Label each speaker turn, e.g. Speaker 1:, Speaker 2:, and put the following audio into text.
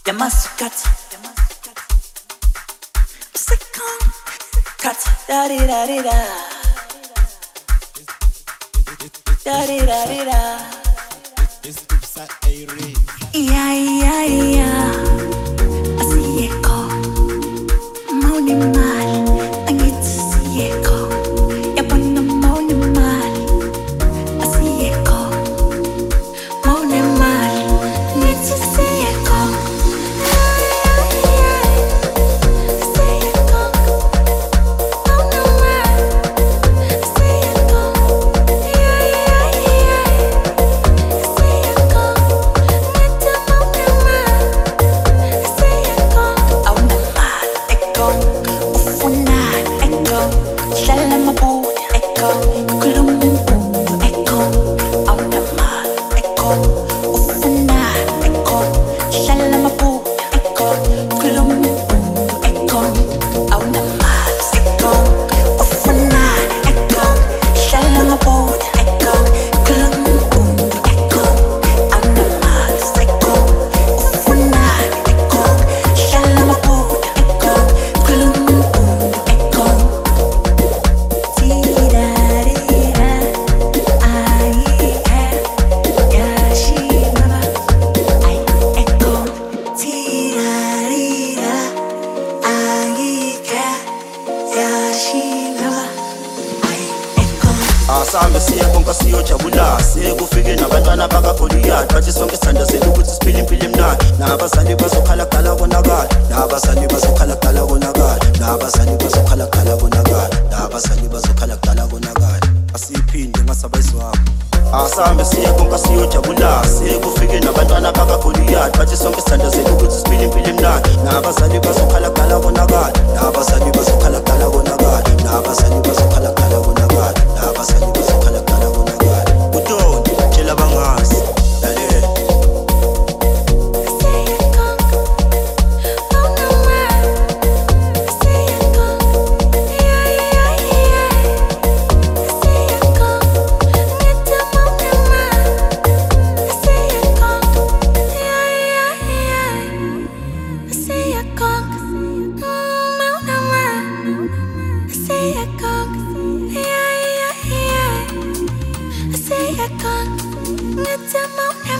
Speaker 1: Cut, second, cut, da di da di da, da di da di da. Yeah, yeah, yeah. Así eco, mauni mal, angit así eco. Ya pano mauni mal, así eco, mauni mal, angit así eco.
Speaker 2: Asambe siye konke siyojabula sekufike nabantwana bakaGoliath bathi sonke sithanda senu ukuthi siphile impilo emnandi nabazali bazokhala kudala konakala nabazali bazokhala kudala konakala nabazali bazokhala kudala konakala nabazali bazokhala kudala konakala asiphinde ngasabayizwami asambe siye konke siyojabula sekufike nabantwana bakaGoliath bathi sonke sithanda senu ukuthi siphile impilo emnandi nabazali bazokhala kudala konakala nabazali bazokhala kudala konakala nabazali bazokhala kudala konakala nabazali bazokhala kudala konakala udoni tshela bangazi lalela
Speaker 1: It's a moment.